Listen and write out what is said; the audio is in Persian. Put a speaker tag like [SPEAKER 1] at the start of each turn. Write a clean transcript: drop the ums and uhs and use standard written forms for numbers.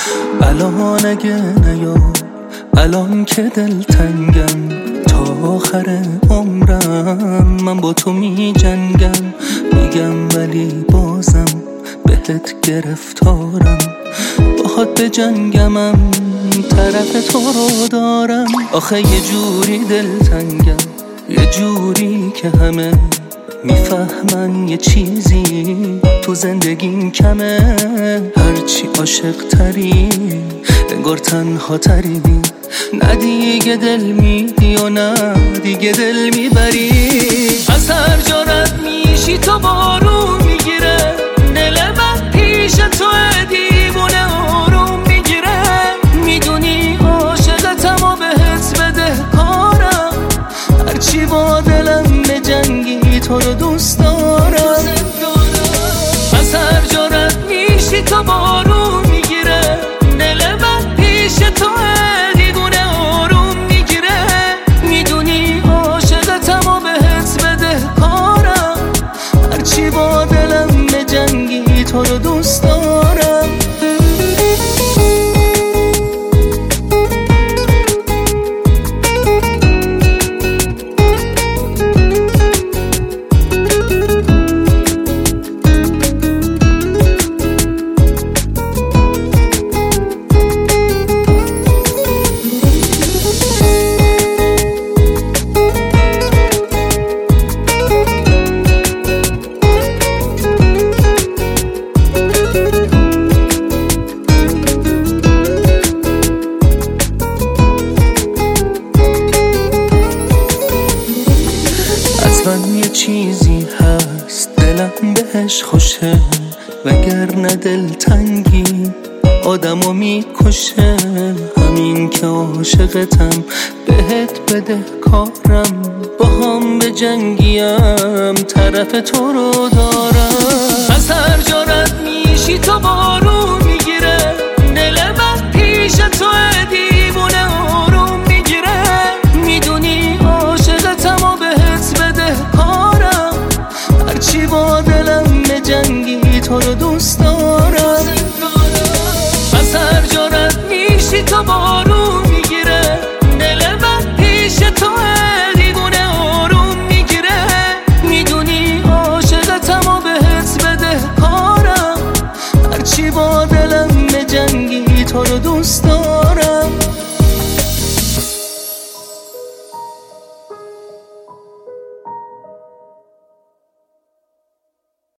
[SPEAKER 1] الان اگه نیا، الان که دلتنگم، تا آخر عمرم من با تو می جنگم. میگم ولی بازم بهت گرفتارم، باهات به جنگمم، طرف تو رو دارم. آخه یه جوری دلتنگم، یه جوری که همه میفهمن یه چیزی تو زندگیم کمه. هرچی عاشق تری انگار تنها تری، نه دیگه دل میدی و نه دیگه دل میبری. از هر جا رد میشی تو بارون میگیره، دل من پیش تو دیوونه آروم میگیره. میدونی عاشقتم و بهت بده کارم، هرچی با دلم به جنگی تو رو دوست دارم. از هر جا رد میشی تو بارون میگیره، دل من پیش تو دیوونه آروم میگیره. میدونی عاشقتم و بهت بده کارم، هرچی با دلم به جنگی تو رو دوست دارم. من یه چیزی هست دلم بهش خوشه، وگرنه دلتنگی آدمو میکشه. همین که عاشقتم بهت بده کارم، با هم به جنگیم، طرف تو رو دارم. از هر جا رد میشی تو بارون میگیره، دل من پیش تو دیوونه آروم میگیره. میدونی عاشقتم و بهت بده کارم، هرچی با دلم به جنگی تو رو دوست دارم. از هر جا رد میشی تو